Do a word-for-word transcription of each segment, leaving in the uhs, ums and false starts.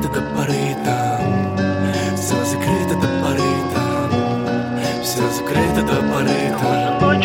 закрыто до поры там, все закрыто до поры там, все закрыто до поры там.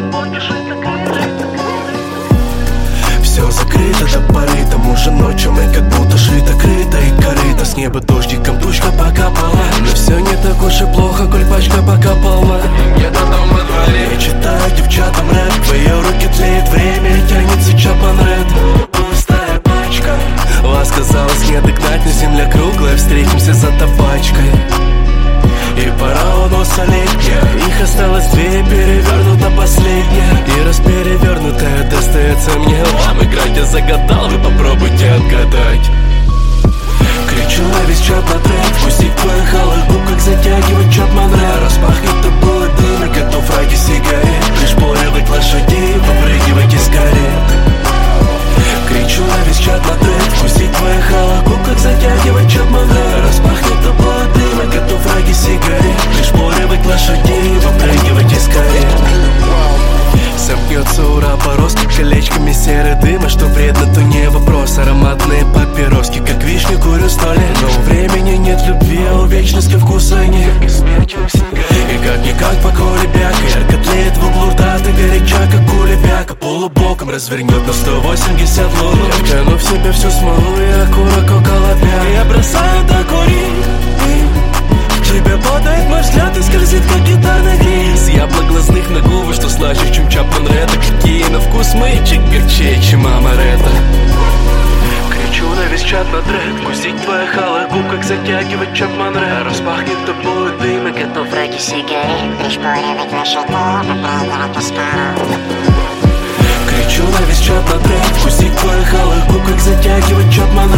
Все закрыто до поры там, уже ночью мы как будто шито, крыто и корыто. С неба дождиком тучка покапала, но все не так уж и плохо, коль пачка пока полна. Где-то там во дворе я читаю девчатам рэп, в ее руки тлеет время и тянется Чапман Рэд. Пустая пачка, вас казалось не догнать, но земля круглая, встретимся за табачкой. И пора у носа летняя, их осталось две, перевернута последняя. И раз перевернутая достается мне вам. Играть я загадал, вы попробуйте отгадать. Кричу на весь чат на трек, пустить в твоих алых губ, как затягивать Чапман Рэд. Распахнет тобой дым и готов ради сигарет пришпоривать лошадей, попрыгивайте скорее. Кричу на весь чат на трек, пустить в твоих алых губ, как затягивать Чапман Рэд. Распахнет тобой дым и готов ради сигарет пришпоривать лошадей, попрыгивайте скорее. Сомкнется ура поростки колечками серы дыма, что вредно, то не вопрос. Ароматные папироски, как вишню курю сто лет. Но у времени нет любви, а у вечности вкуса нет. И как-никак по колебяка, ярко тлеет в углу рта, ты горяча, как кулебяка. Полубоком развернет на сто восемьдесят луну. Я втяну в себя всю смолу и окурок около пя. Я бросаю докурить, тебе падает мой взгляд и скользит, как гитарный гриф. С яблок глазных на губы, что слаще, чем Чапман Рэд. Какие на вкус мычек горчее, чем Амаретто. Кричу на весь чат на трек, кусить твоих алых губ, как затягивать Чапман Рэд. Распахнет тобой дым и готов ради сигарет пришпоривать лошадей, попрыгивать скоро. Кричу на весь чат на трек, кусить твоих алых губ, как затягивать Чапман